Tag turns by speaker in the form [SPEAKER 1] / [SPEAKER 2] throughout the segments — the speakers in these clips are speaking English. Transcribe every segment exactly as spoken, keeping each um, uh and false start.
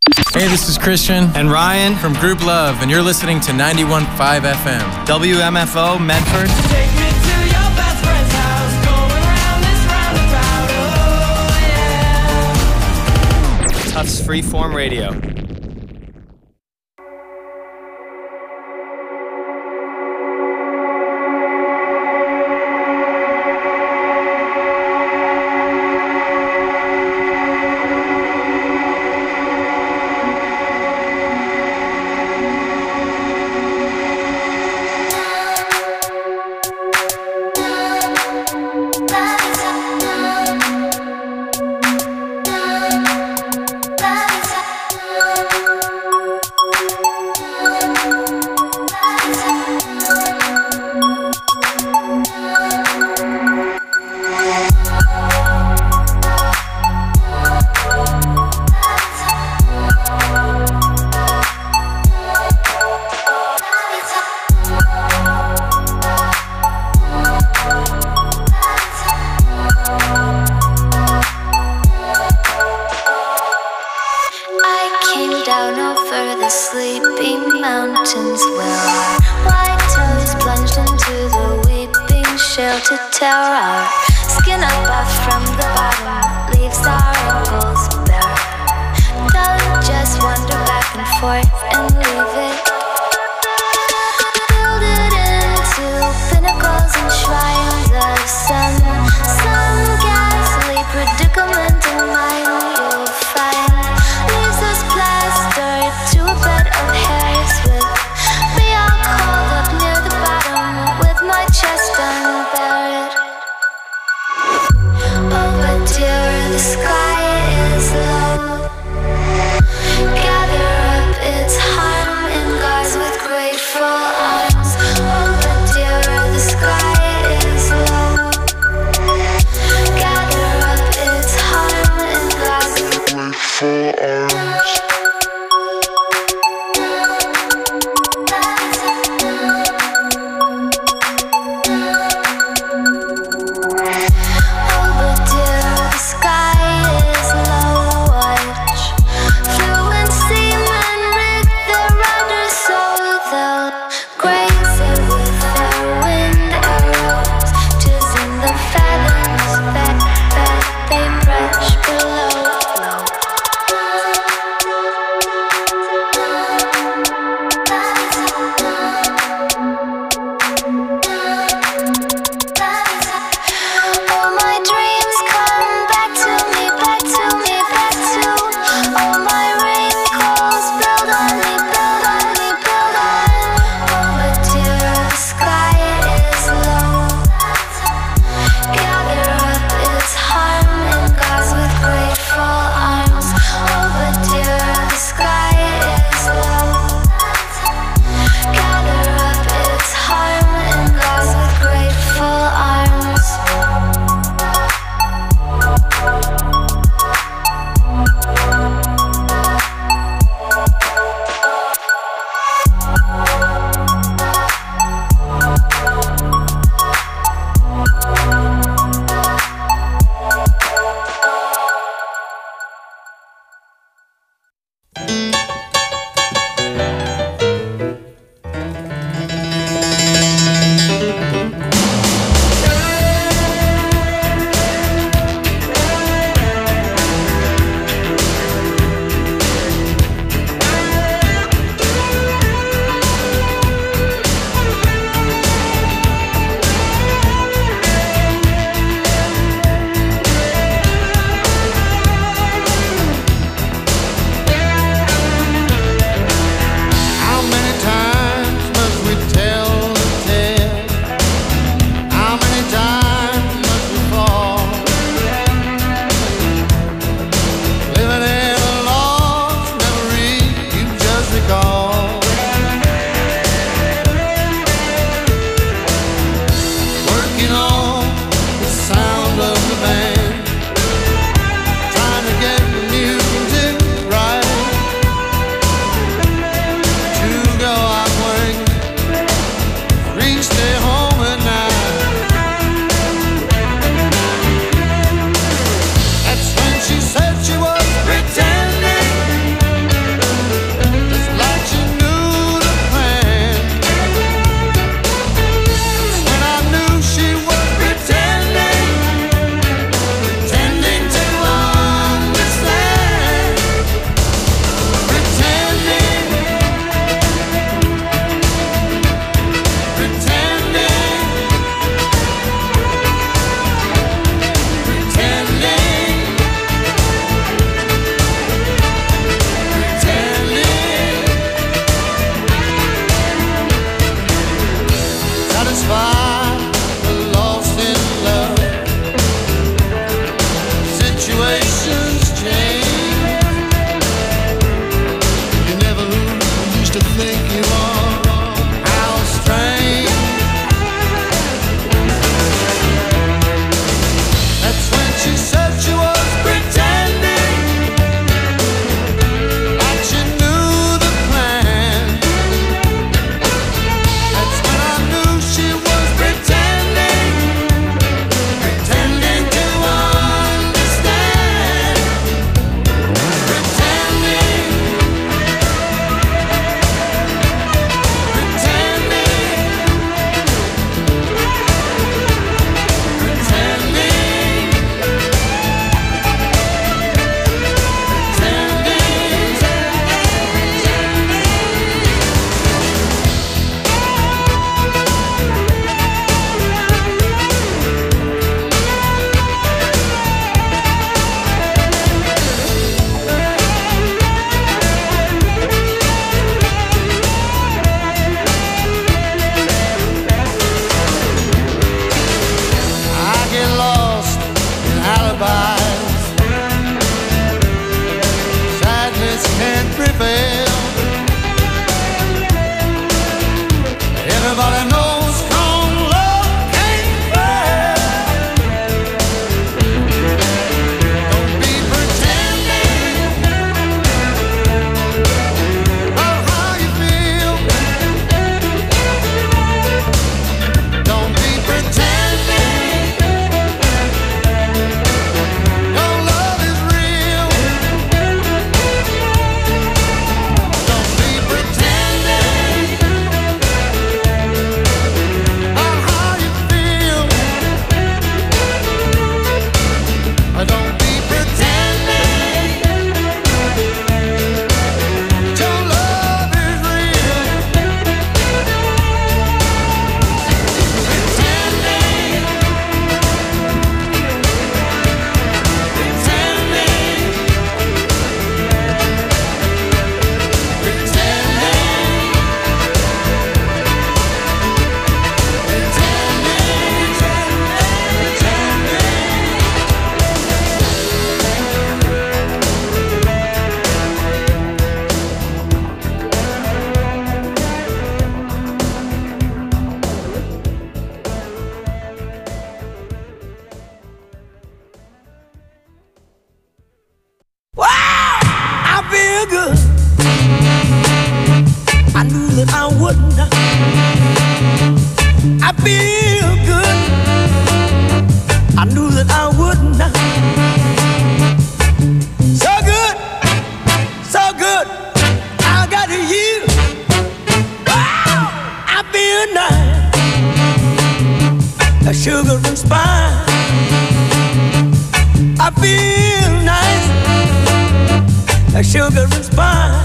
[SPEAKER 1] Hey, this is Christian
[SPEAKER 2] and Ryan
[SPEAKER 1] from Group Love, and you're listening to ninety-one point five F M.
[SPEAKER 2] W M F O, Medford.
[SPEAKER 3] Take me to your best friend's house, going round this roundabout, oh yeah.
[SPEAKER 2] Tufts Freeform Radio.
[SPEAKER 4] Gather up its harm in good. I knew that I wouldn't. I feel good. I knew that I wouldn't. So good, so good. I got you. Wow, I feel nice. A sugar and spice. I feel nice. A sugar and spice.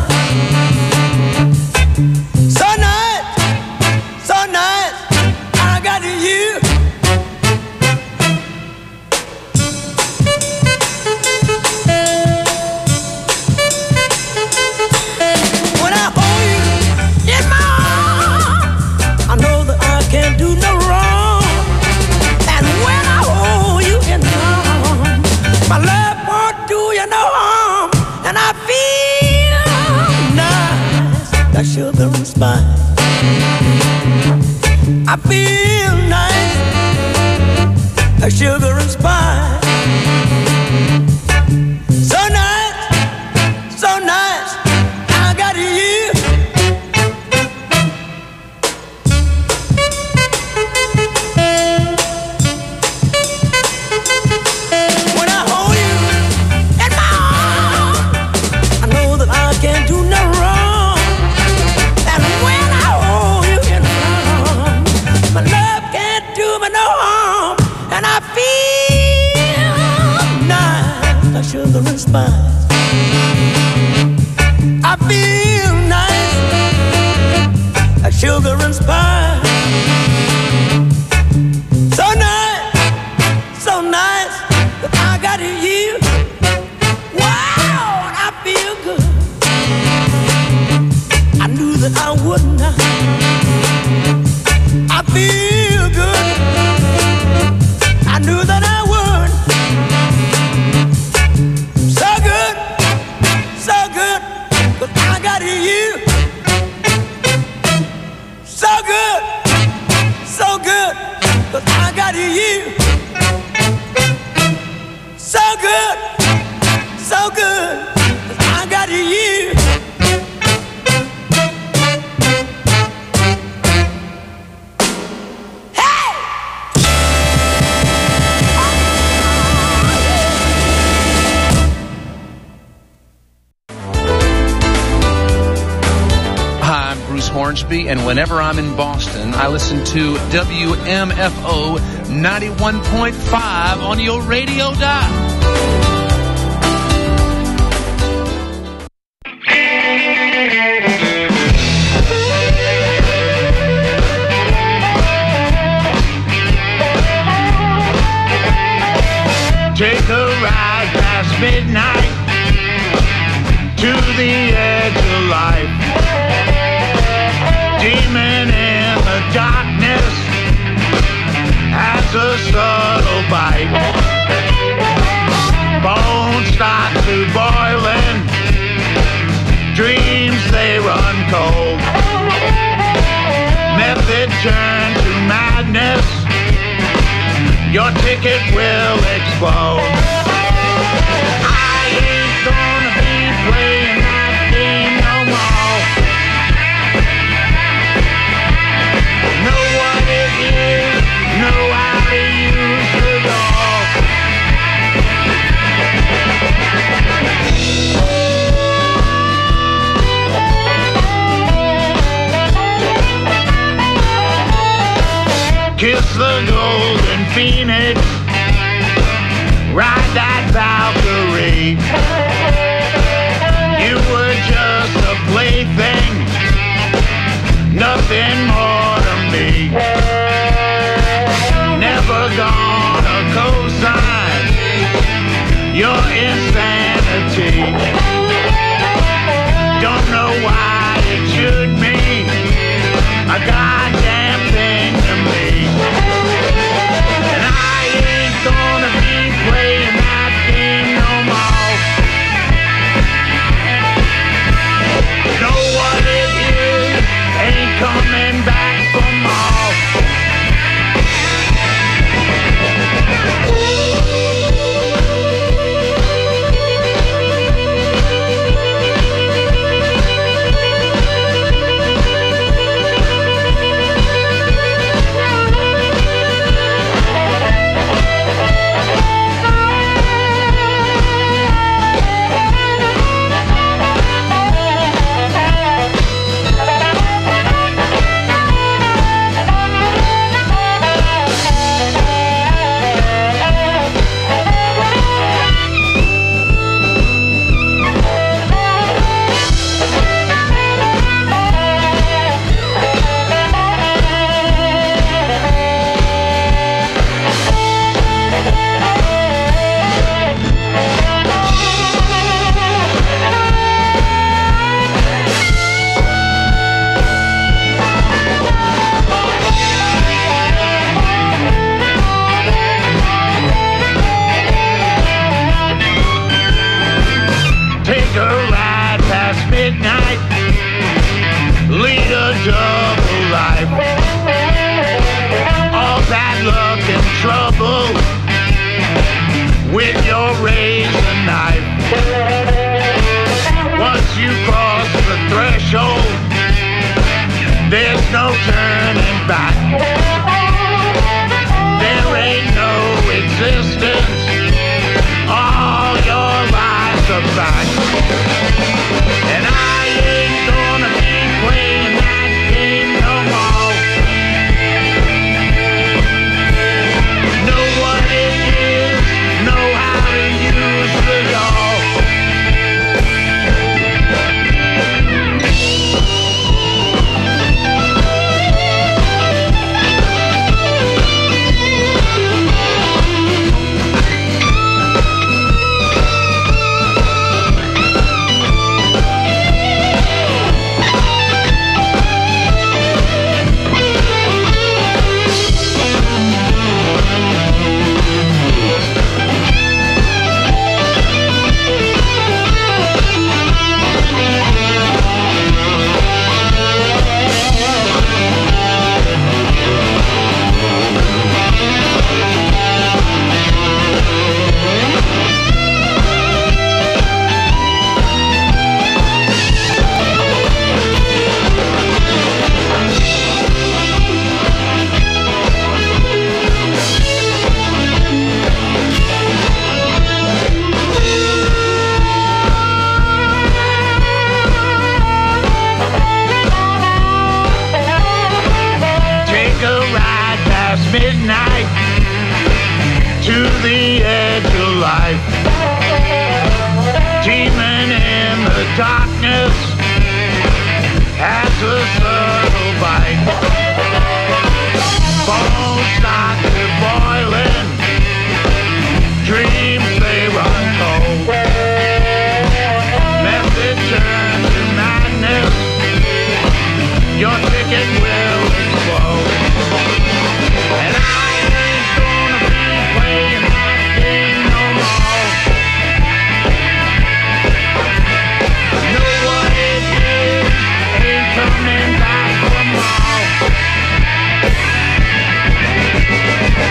[SPEAKER 4] So nice, so nice. I got you. When I hold you in my arms, I know that I can't do no wrong. And when I hold you in my arms, my love won't do you no harm. And I feel nice, like sugar and spice. I feel nice, like sugar and spice. So nice, so nice, I got you. When I hold you in my arms, I know that I can't do no wrong. And when I hold you in my arms, my love can't do me no harm. And I feel nice, like sugar and spice. I feel nice, like sugar and spice. So nice, so nice, that I got you. Wow, and I feel good. I knew that I wouldn't. I feel good. I knew that I would. So good, so good, but I got you. So good, so good, but I got you. So good, so good, but I got you.
[SPEAKER 5] Hornsby, and whenever I'm in Boston, I listen to W M F O ninety-one point five on your radio dial.
[SPEAKER 6] Take a ride past midnight to the edge of life. Demon in the darkness has a subtle bite. Bones start to boiling, dreams they run cold. Method turn to madness, your ticket will explode. I ain't gonna be playing that game no more. Know what it is, know how to use it all. Kiss the golden phoenix, ride that Valkyrie. You were just a plaything, nothing more to me. Never gonna co-sign your insanity. Don't know why it should mean a goddamn thing to me. And I ain't gonna be playing that game no more. Know what it is, ain't coming back for more. no turning back. There ain't no existence. All your lies are back. And I ain't gonna be playing that game no more. Know what it is, know how to use it all. Midnight to the edge of life, teeming in the darkness as a subtle bite. Bones start to boiling, dreams they run cold. Method turns to madness, your ticket will explode. And I ain't gonna be playing that game no more. Know what it is, ain't coming back for more.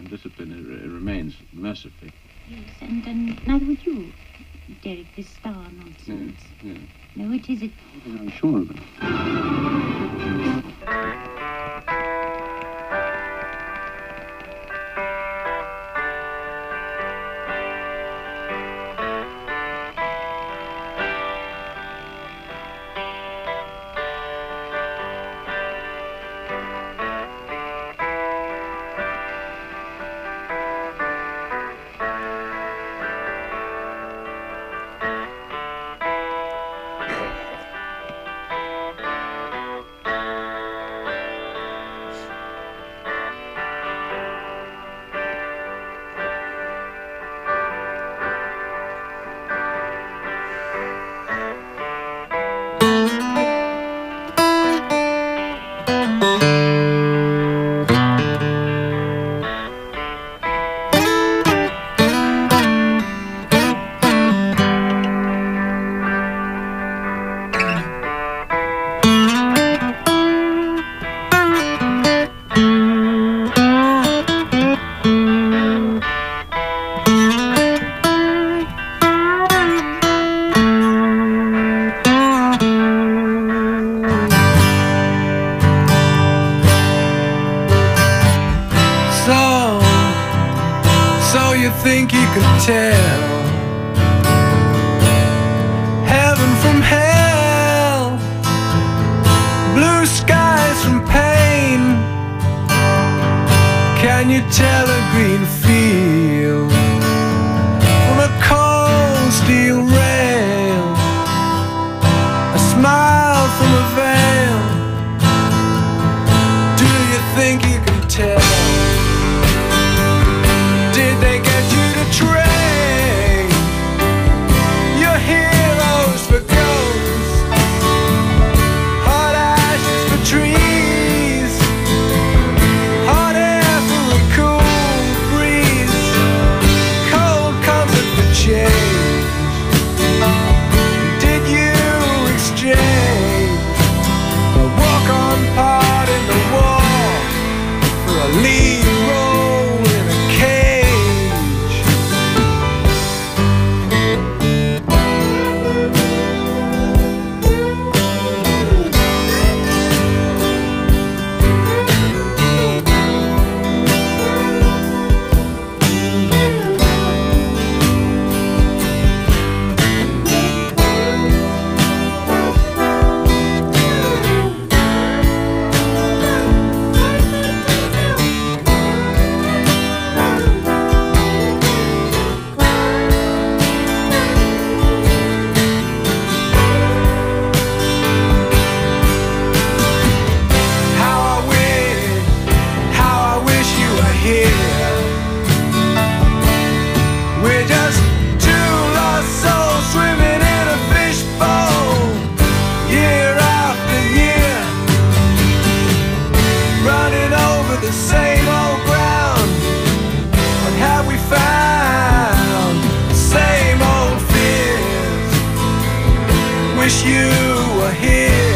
[SPEAKER 7] discipline it, it remains, mercifully.
[SPEAKER 8] Yes, and, and neither would you, Derek, this star nonsense.
[SPEAKER 7] Yes, yes.
[SPEAKER 8] No, it isn't.
[SPEAKER 7] I'm sure of it.
[SPEAKER 9] think you could tell heaven from hell, blue skies from pain? Can you tell a green field from a cold steel rail, a smile from a veil? Do you think you can tell? Did they get you to trade your heroes for ghosts, hot ashes for trees, hot air for a cool breeze, cold comfort for change? Did you exchange a walk-on part in the wall for a lead role in a cage? We're just two lost souls swimming in a fishbowl, year after year, running over the same old ground. What have we found? The same old fears. Wish you were here.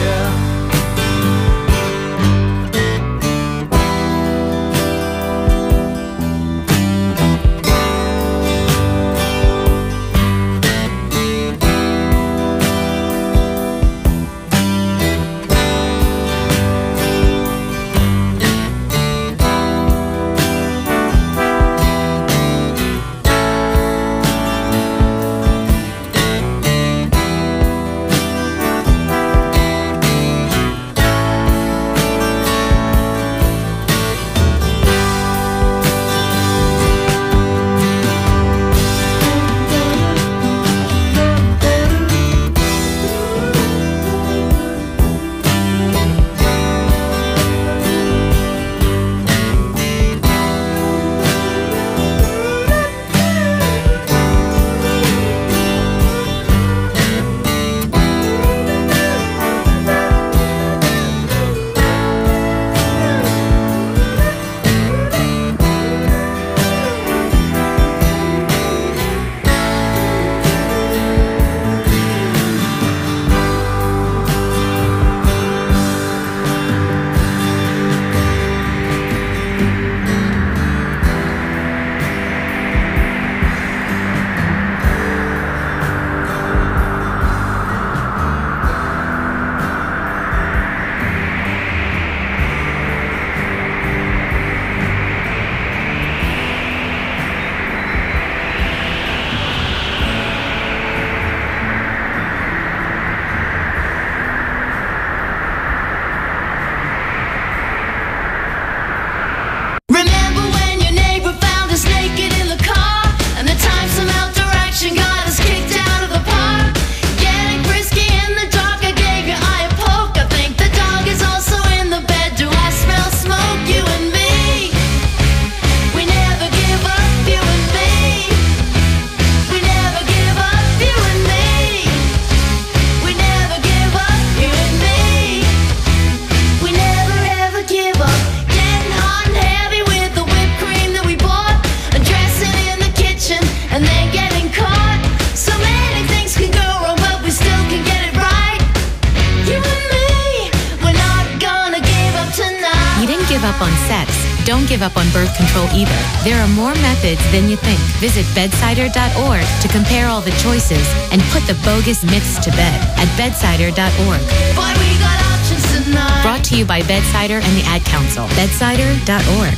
[SPEAKER 10] up on sex, don't give up on birth control either. There are more methods than you think. Visit bedsider dot org to compare all the choices and put the bogus myths to bed at bedsider dot org.
[SPEAKER 3] Boy, we got options tonight.
[SPEAKER 10] Brought to you by Bedsider and the Ad Council. bedsider dot org.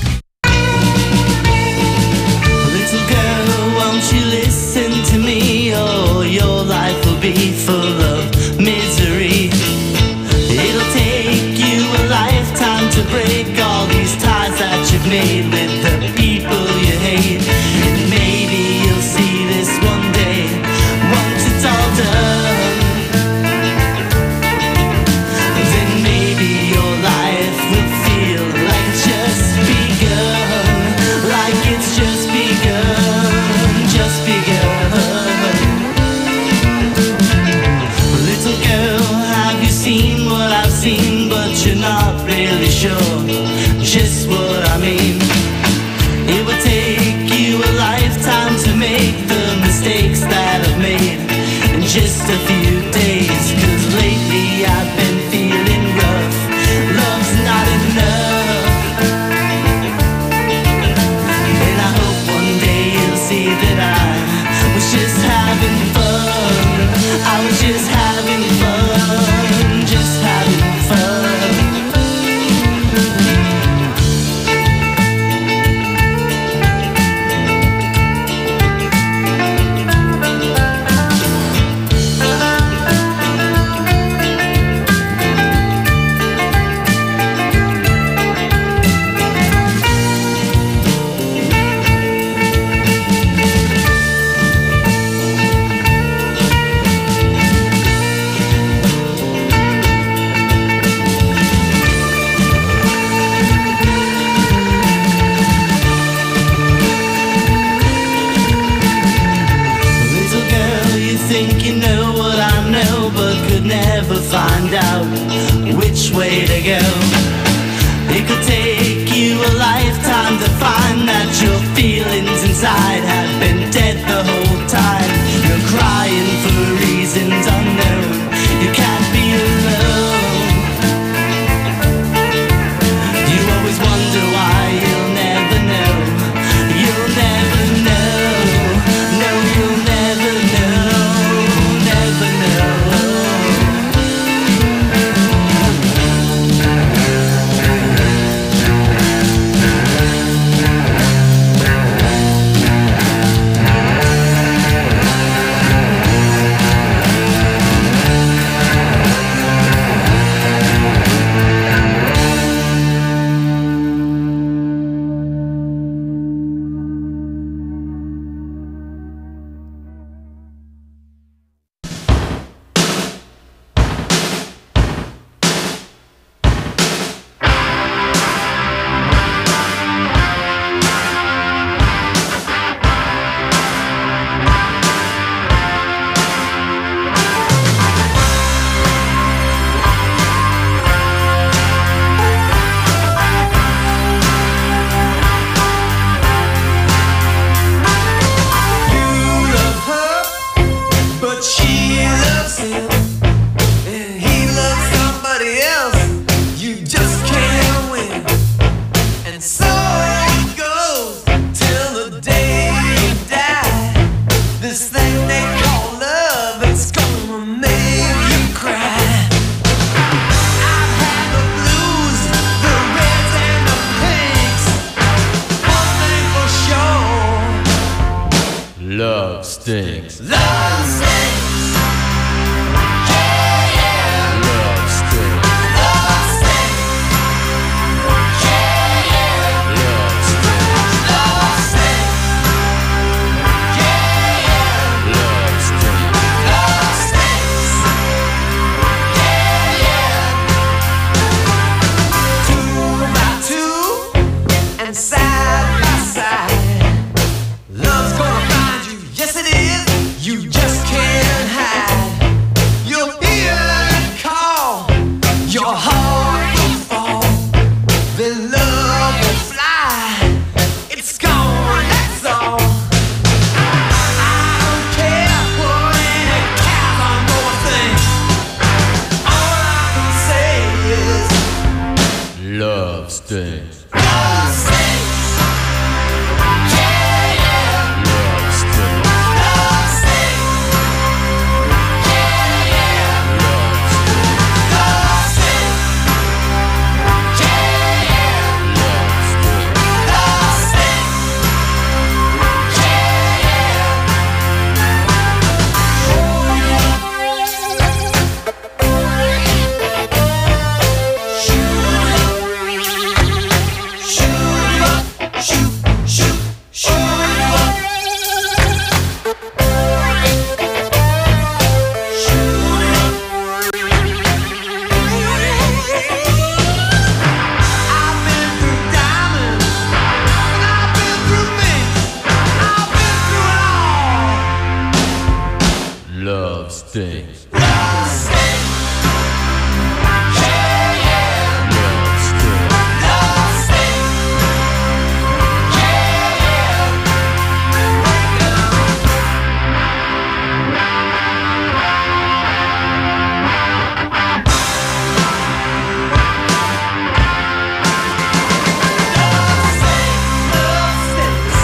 [SPEAKER 11] Little girl, won't you listen to me? Oh, your life will be full of misery. It'll take you a lifetime to break all these ties that you've made with the people you hate. And maybe you'll see this one day, once it's all done. Then maybe your life will feel like it's just begun. Like it's just begun, just begun. Little girl, have you seen what I've seen? But you're not really sure just what I mean. It would take you a lifetime to make the mistakes that I've made in just a few days. Cause lately I've been feeling rough. Love's not enough. And I hope one day you'll see that I was just having fun. I was just having fun, just having fun. Think you know what I know, but could never find out which way to go. It could take you a lifetime to find that your feelings inside have been dead the whole time. You're crying for reasons unknown. You can't be alone. You always wonder why you'll never know. You'll never know. No, you'll never know. Never know.
[SPEAKER 12] Love stinks.
[SPEAKER 3] Love stinks. Yeah, yeah.
[SPEAKER 12] Love stinks.
[SPEAKER 3] Love stinks. Yeah, yeah.
[SPEAKER 12] Love stinks.
[SPEAKER 3] Love stinks. Yeah, yeah.
[SPEAKER 12] Love stinks.
[SPEAKER 3] Love stinks. Yeah, yeah.
[SPEAKER 9] Two by two and side by side. Love's gonna find you, yes it is. You just can't hide. You'll hear it call. Your heart will fall. Then love will fly. It's gone, that's all. I don't care what any cows on more things. All I can say is
[SPEAKER 12] Love stinks. Stings.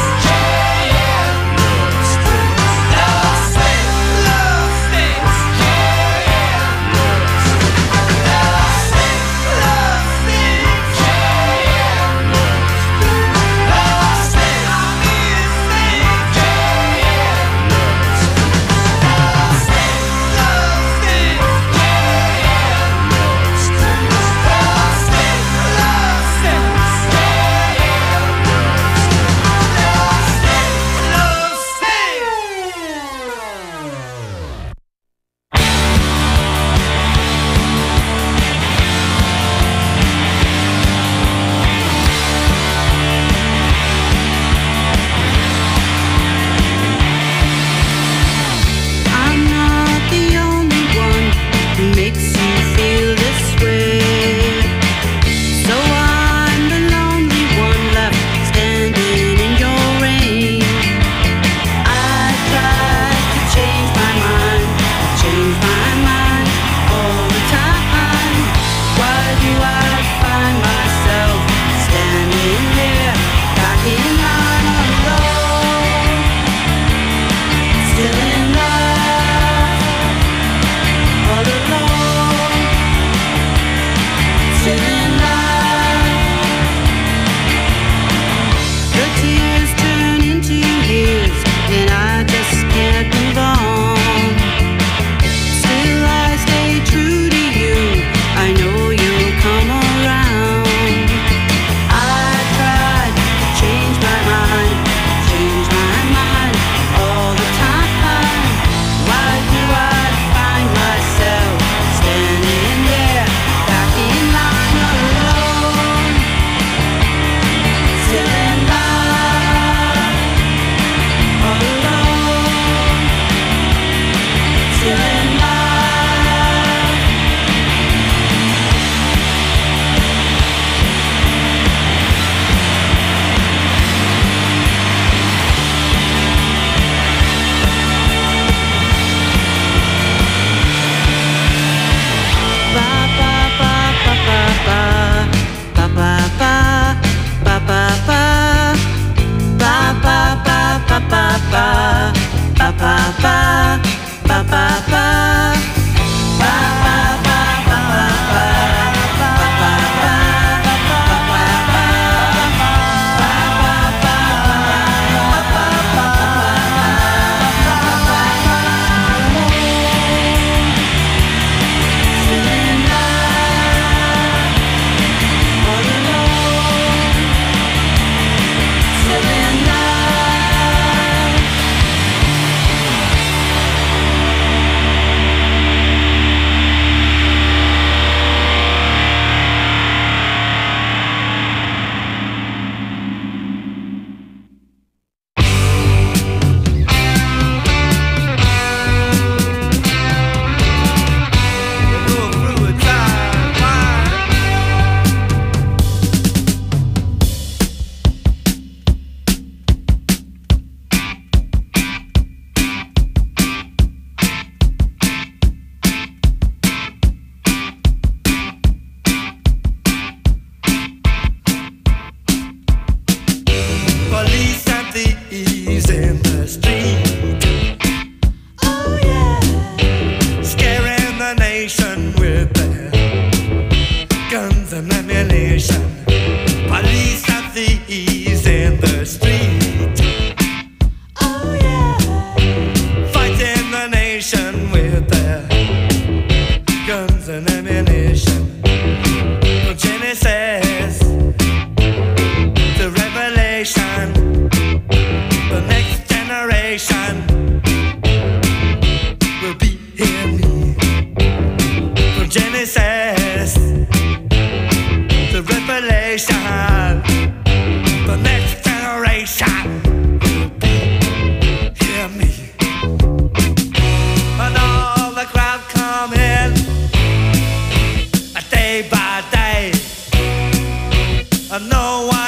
[SPEAKER 3] Love stinks.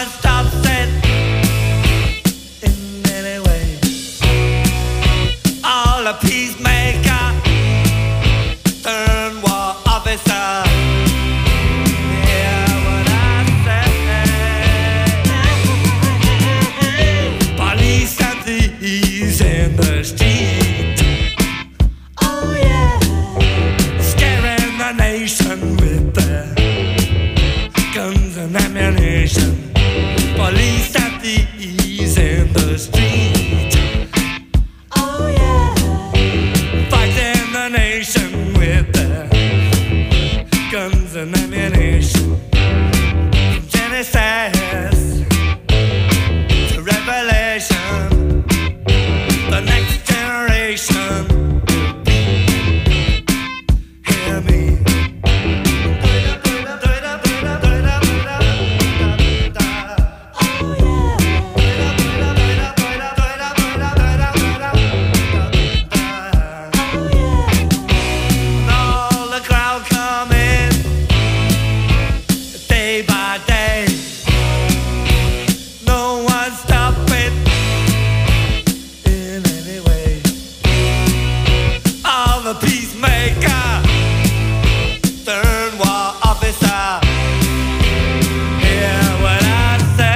[SPEAKER 9] one stops it in any way. All a peacemaker turn war officer. Hear what I say. Police and thieves in the street. Oh yeah, scaring the nation with their guns and ammunition. Police and thieves in the street. Oh yeah, fighting the nation with their guns and ammunition. From Genesis to Revelation, the next generation will be. Hear me. All the crowd coming day by day. No one stopping in any way. All the peacemaker turn war officer. Hear what I say.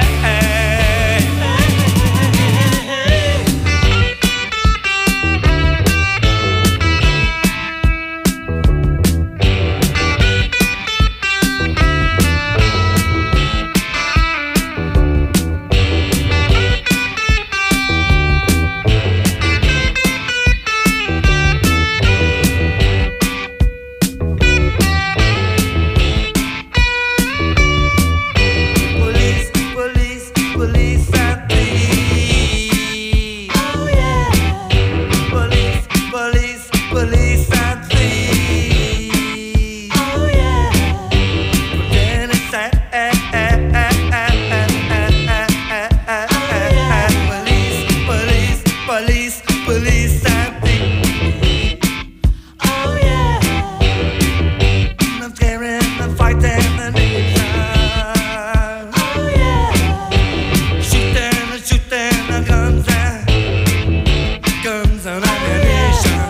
[SPEAKER 9] Police, police, police and thieves. Oh yeah. Police, police, police and thieves. Oh yeah. Then it's say, police, police, police, police and thieves. Oh yeah. I'm scaring and fighting the nation. Oh yeah. Shooting and shooting the guns and guns and ammunition.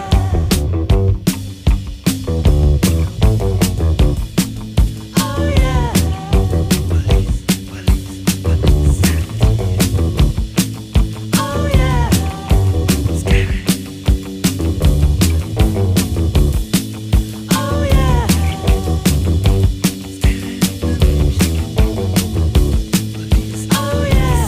[SPEAKER 9] Oh yeah. Police, police, police and thieves. Oh yeah. Scary. Oh yeah. Oh yeah.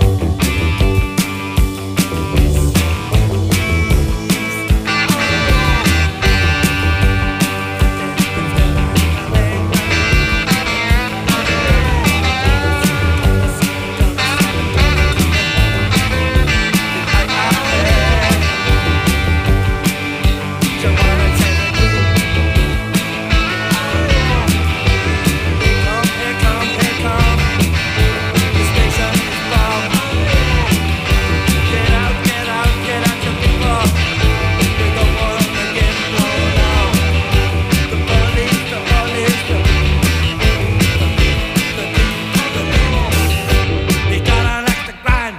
[SPEAKER 9] Here come, here come. The station is bomb. Get out, get out, get out your people. They don't want to get blown out. The police, the police, the the the they gotta like the grind.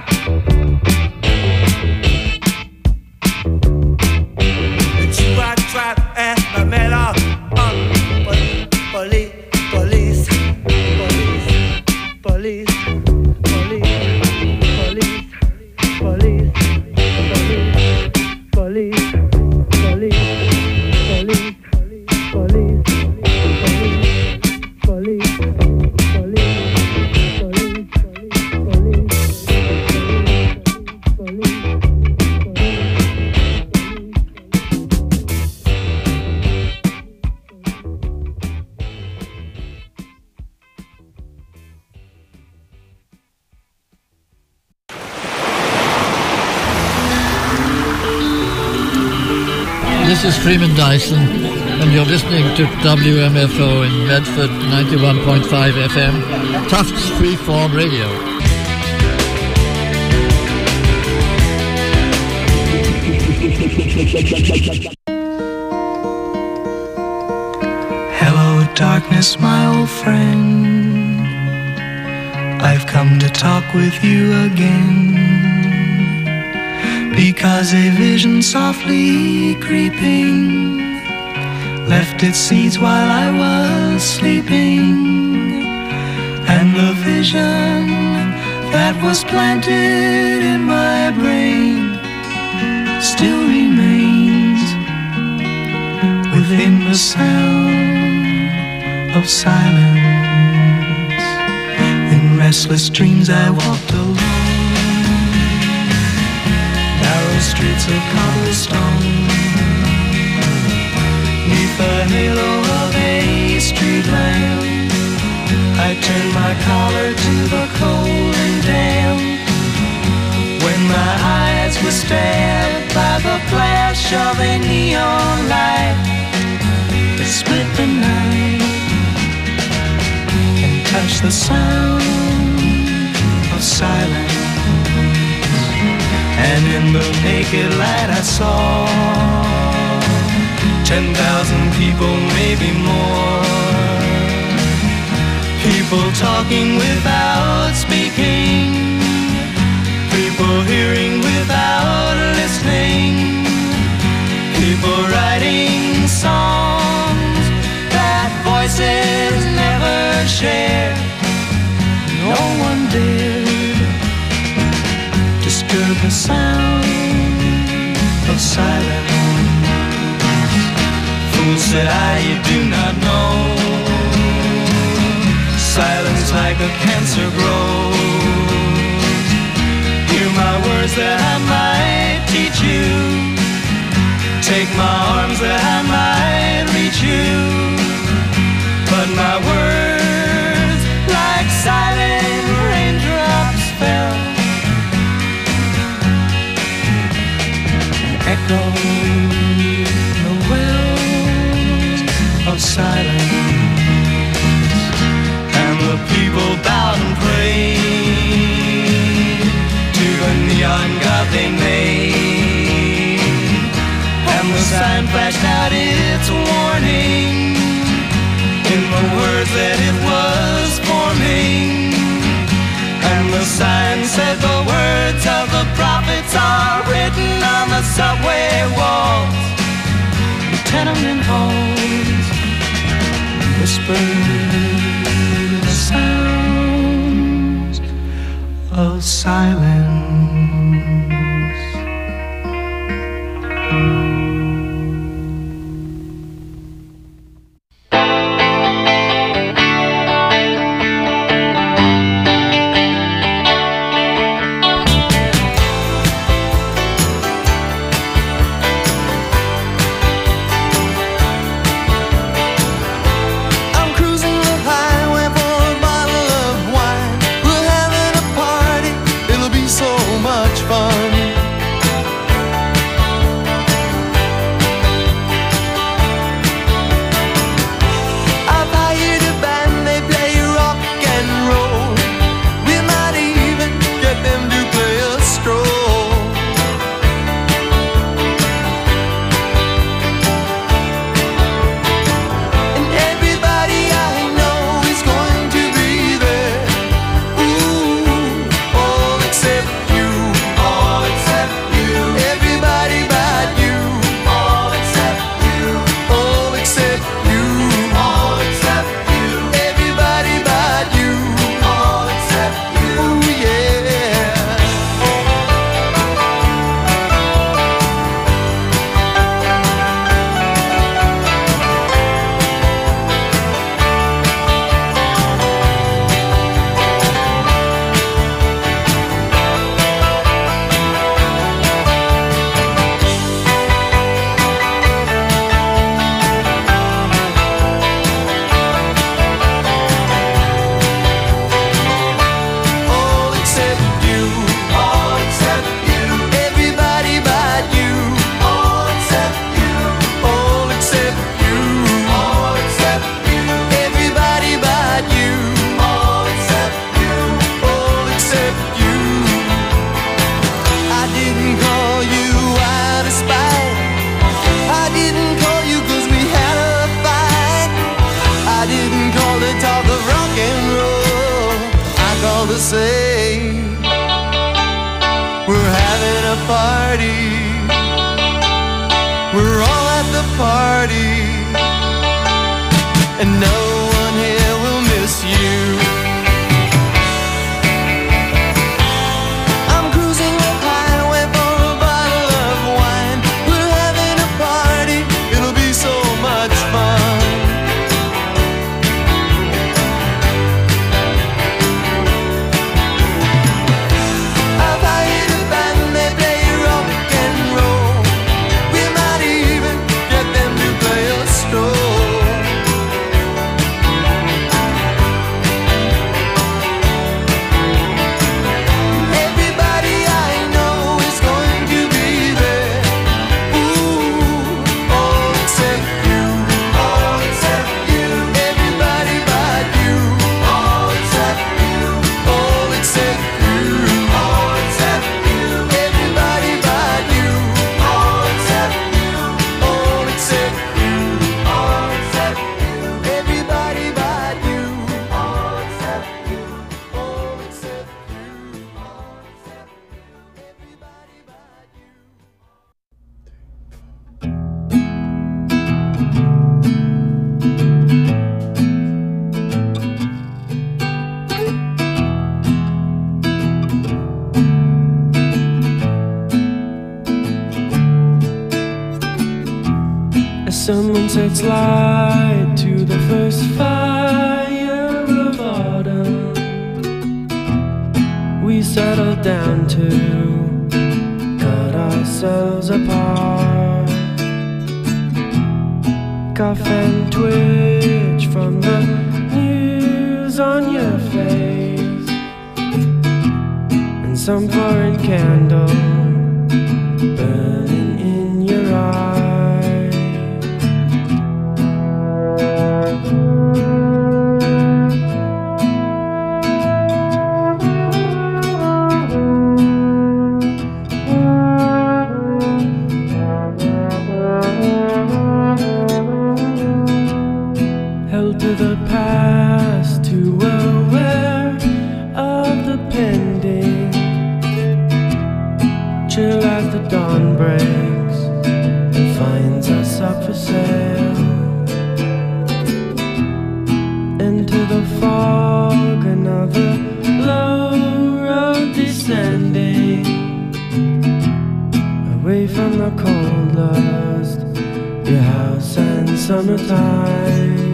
[SPEAKER 9] And you are trapped in the middle of police, police, police, police, police, police, police, police, police, police, police, police, police,
[SPEAKER 13] This is Freeman Dyson, and you're listening to W M F O in Medford, ninety-one point five F M, Tufts Freeform Radio.
[SPEAKER 9] Hello, darkness, my old friend. I've come to talk with you again, because a vision softly creeping left its seeds while I was sleeping, and the vision that was planted in my brain still remains within the sound of silence. In restless dreams I walked alone, narrow streets of cobblestone, neath the halo of a street lamp. I turned my collar to the cold and damp, when my eyes were stabbed by the flash of a neon light that split the night and touched the sound of silence. And in the naked light I saw ten thousand people, maybe more, people talking without speaking, people hearing without listening, people writing songs that voices never shared. No one dared disturb the sound of silence. Fool, said I, you do not know, silence like a cancer grows. Hear my words that I might teach you, take my arms that I might reach you, but my words like silent raindrops fell and echoed the wells of silence. And the people bowed and prayed to the neon god they made, and the sign flashed out its warning in the words that it was forming. And the sign said the words of the prophets are written on the subway walls, the tenement halls, whispered the sounds of silence. Much party. We're all at the party, and no one here will miss you. I'm cruising up highway for a bottle of wine. We're having a party, it'll be so much fun. I've hired a band, they play rock and roll. We might even get them to play a stroll. Everybody I know is going to be there. Ooh, all except you, all except you. Everybody but you, all except you, all except you, all except you. Everybody but you, all except you, all except you, all except you. Everybody but you, all except you, all except you, all except you. Everybody but you. As someone sets light to the first fire of autumn, we settle down to cut ourselves apart. Cough and twitch from the news on your face, and some foreign candle burning in your eye. Held to the past, too aware of the pending. Chill as the dawn breaks and finds us up for sale. Into the fog, another low road descending, away from the cold lust, your house and summertime.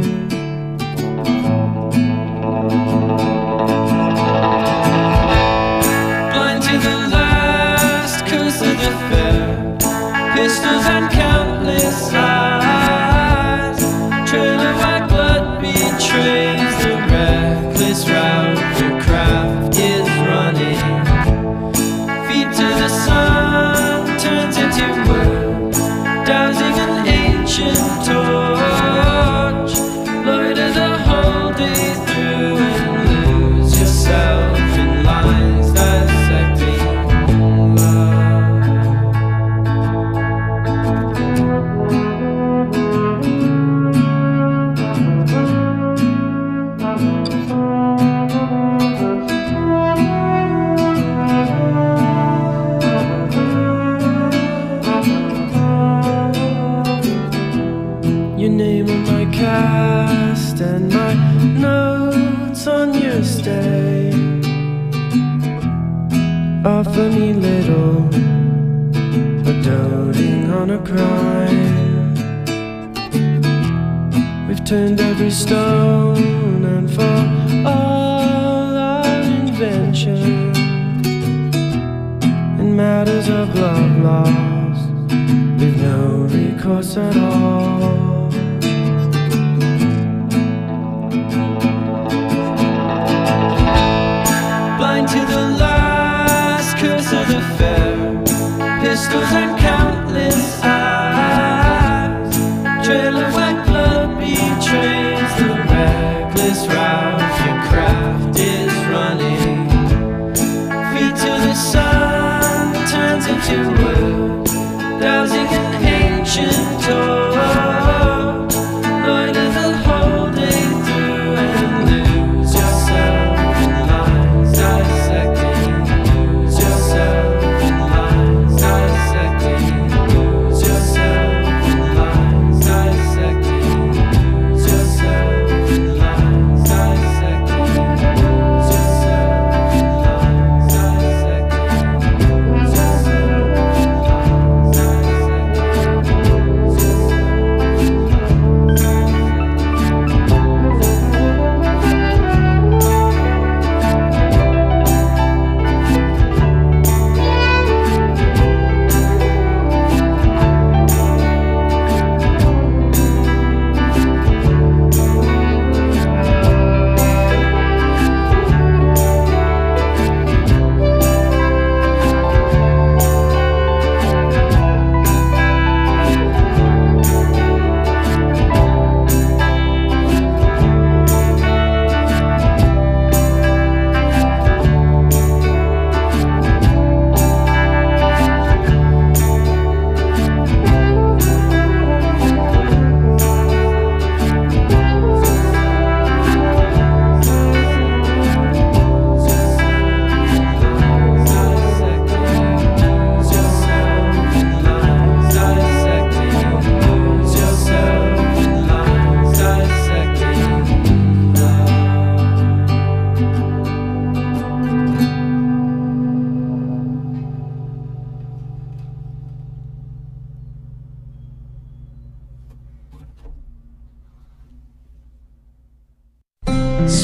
[SPEAKER 9] Blind to the last curse of the fair, pistols and countless eyes. Trail of white blood betrays the reckless route your craft is running. Feet to the sun turns into wood, dousing an ancient torch. Loiter the whole day through and lose yourself in lines dissecting love. Your name on my cast and my notes on your stay offer me little, but doting on a crime. We've turned every stone, and for all our invention in matters of love lost, we've no recourse at all. Blind to the last curse of the fair, pistols and countless eyes. Trail of white blood betrays the reckless route your craft is running. Feet to the sun turns into wood, dousing an ancient torch. Loiter the whole day through and lose yourself in lines dissecting. Lose yourself in lines dissecting.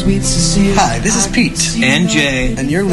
[SPEAKER 14] Hi, this is Pete.
[SPEAKER 2] And Jay.
[SPEAKER 14] And you're